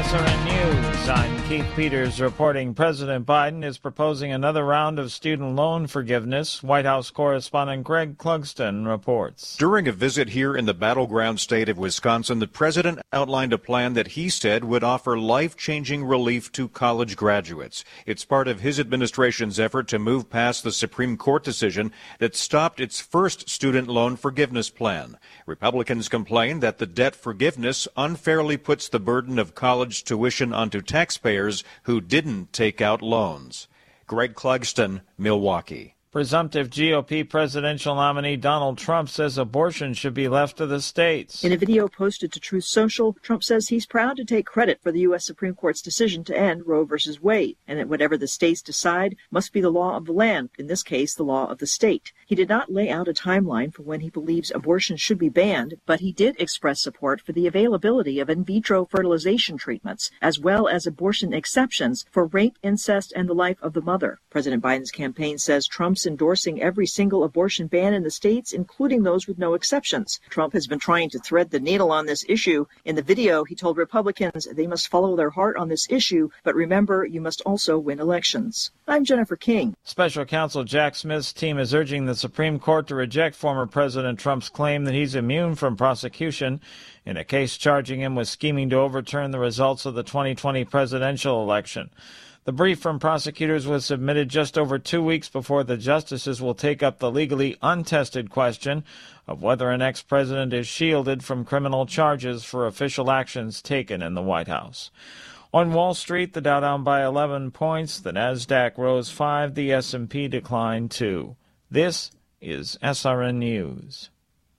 SRN News. I'm Keith Peters reporting President Biden is proposing another round of student loan forgiveness. White House correspondent Greg Clugston reports. During a visit here in the battleground state of Wisconsin, the president outlined a plan that he said would offer life-changing relief to college graduates. It's part of his administration's effort to move past the Supreme Court decision that stopped its first student loan forgiveness plan. Republicans complain that the debt forgiveness unfairly puts the burden of college tuition onto taxpayers who didn't take out loans. Greg Clugston, Milwaukee. Presumptive GOP presidential nominee Donald Trump says abortion should be left to the states. In a video posted to Truth Social, Trump says he's proud to take credit for the U.S. Supreme Court's decision to end Roe v. Wade, and that whatever the states decide must be the law of the land, in this case, the law of the state. He did not lay out a timeline for when he believes abortion should be banned, but he did express support for the availability of in vitro fertilization treatments, as well as abortion exceptions for rape, incest, and the life of the mother. President Biden's campaign says Trump's endorsing every single abortion ban in the states, including those with no exceptions. Trump has been trying to thread the needle on this issue. In the video, he told Republicans they must follow their heart on this issue, but remember, you must also win elections. I'm Jennifer King. Special counsel Jack Smith's team is urging the Supreme Court to reject former President Trump's claim that he's immune from prosecution in a case charging him with scheming to overturn the results of the 2020 presidential election. The brief from prosecutors was submitted just over 2 weeks before the justices will take up the legally untested question of whether an ex-president is shielded from criminal charges for official actions taken in the White House. On Wall Street, the Dow down by 11 points, the Nasdaq rose 5, the S&P declined 2. This is SRN News.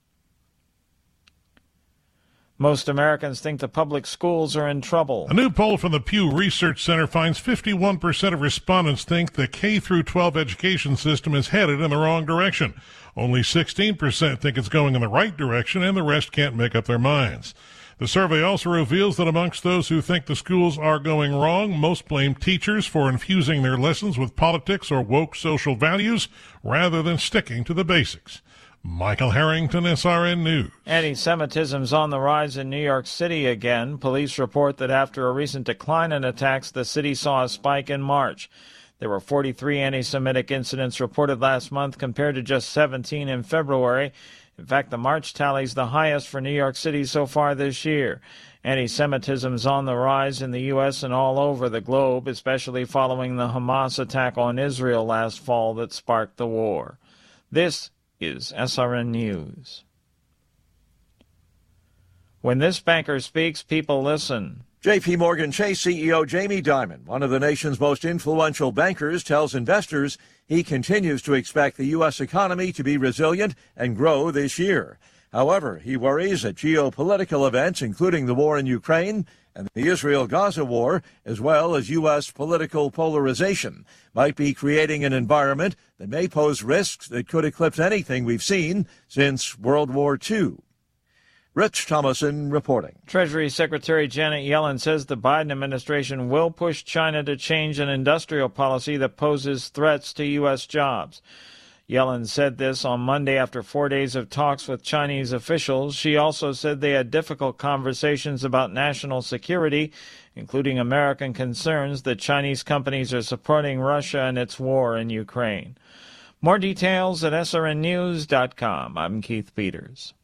Most Americans think the public schools are in trouble. A new poll from the Pew Research Center finds 51% of respondents think the K-12 education system is headed in the wrong direction. Only 16% think it's going in the right direction, and the rest can't make up their minds. The survey also reveals that amongst those who think the schools are going wrong, most blame teachers for infusing their lessons with politics or woke social values rather than sticking to the basics. Michael Harrington, SRN News. Anti-Semitism's on the rise in New York City again. Police report that after a recent decline in attacks, the city saw a spike in March. There were 43 anti-Semitic incidents reported last month compared to just 17 in February. In fact, the March tally's the highest for New York City so far this year. Anti-Semitism's on the rise in the U.S. and all over the globe, especially following the Hamas attack on Israel last fall that sparked the war. This is SRN News. When this banker speaks, people listen. J.P. Morgan Chase CEO Jamie Dimon, one of the nation's most influential bankers, tells investors he continues to expect the U.S. economy to be resilient and grow this year. However, he worries that geopolitical events, including the war in Ukraine and the Israel-Gaza war, as well as U.S. political polarization, might be creating an environment that may pose risks that could eclipse anything we've seen since World War II. Rich Thomason reporting. Treasury Secretary Janet Yellen says the Biden administration will push China to change an industrial policy that poses threats to U.S. jobs. Yellen said this on Monday after 4 days of talks with Chinese officials. She also said they had difficult conversations about national security, including American concerns that Chinese companies are supporting Russia in its war in Ukraine. More details at srnnews.com. I'm Keith Peters.